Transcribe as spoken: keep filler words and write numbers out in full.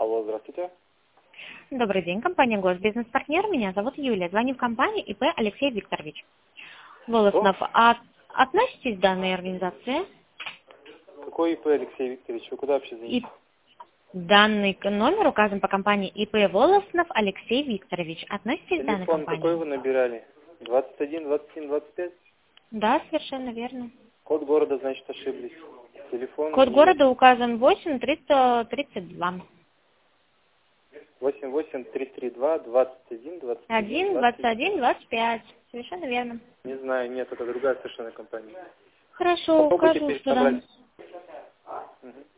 Алло, здравствуйте. Добрый день, компания Госбизнес-партнер. Меня зовут Юлия. Звоню в компанию ИП Алексей Викторович. Волоснов, Кто? а относитесь к данной организации? Какой ИП, Алексей Викторович? Вы куда вообще И звоните? данный к- номер указан по компании ИП Волоснов Алексей Викторович. Относитесь к данной Телефон какой компании? вы набирали? двадцать один, двадцать семь, двадцать пять? Да, совершенно верно. Код города, значит, ошиблись. Телефон Код не города указан восемь триста тридцать два. восемь восемь три три два двадцать один двадцать один один двадцать. двадцать один двадцать пять. Совершенно верно. Не знаю, нет, это другая совершенно компания. Хорошо, Попробуйте укажу перед- сюда. набрать. Мгм.